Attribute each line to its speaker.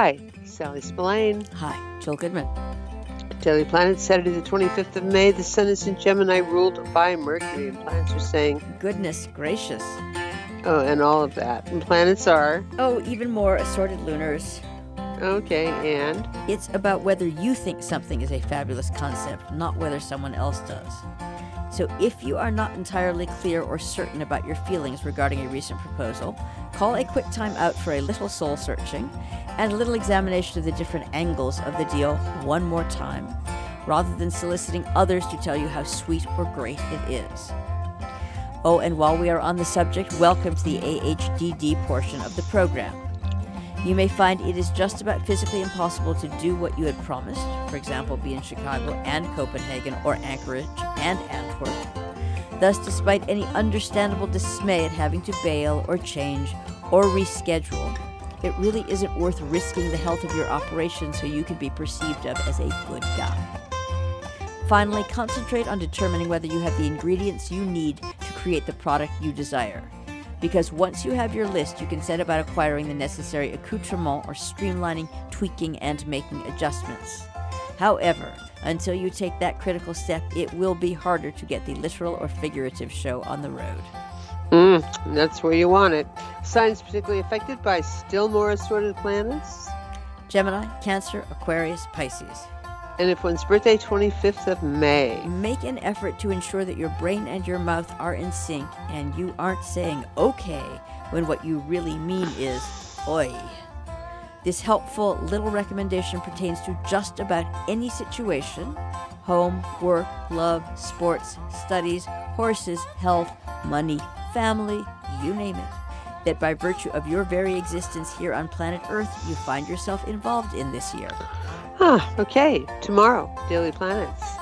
Speaker 1: Hi, Sally Spillane.
Speaker 2: Hi, Jill Goodman.
Speaker 1: Daily Planet, Saturday the 25th of May. The sun is in Gemini, ruled by Mercury, and planets are saying,
Speaker 2: Goodness gracious.
Speaker 1: oh, and all of that. And planets are,
Speaker 2: Oh, even more assorted lunars.
Speaker 1: okay, and,
Speaker 2: It's about whether you think something is a fabulous concept, not whether someone else does. So if you are not entirely clear or certain about your feelings regarding a recent proposal, call a quick time out for a little soul searching and a little examination of the different angles of the deal one more time, rather than soliciting others to tell you how sweet or great it is. Oh, and while we are on the subject, welcome to the AHDD portion of the program. You may find it is just about physically impossible to do what you had promised, for example, be in Chicago and Copenhagen or Anchorage and Antwerp. Thus, despite any understandable dismay at having to bail or change or reschedule, it really isn't worth risking the health of your operation so you can be perceived of as a good guy. Finally, concentrate on determining whether you have the ingredients you need to create the product you desire. Because once you have your list, you can set about acquiring the necessary accoutrement or streamlining, tweaking, and making adjustments. However, until you take that critical step, it will be harder to get the literal or figurative show on the road.
Speaker 1: That's where you want it. Signs particularly affected by still more assorted planets.
Speaker 2: Gemini, Cancer, Aquarius, Pisces.
Speaker 1: And if one's birthday, 25th of May.
Speaker 2: Make an effort to ensure that your brain and your mouth are in sync and you aren't saying okay when what you really mean is oi. This helpful little recommendation pertains to just about any situation: home, work, love, sports, studies, horses, health, money, family, you name it, that by virtue of your very existence here on planet Earth, you find yourself involved in this year.
Speaker 1: Okay. Tomorrow, Daily Planets.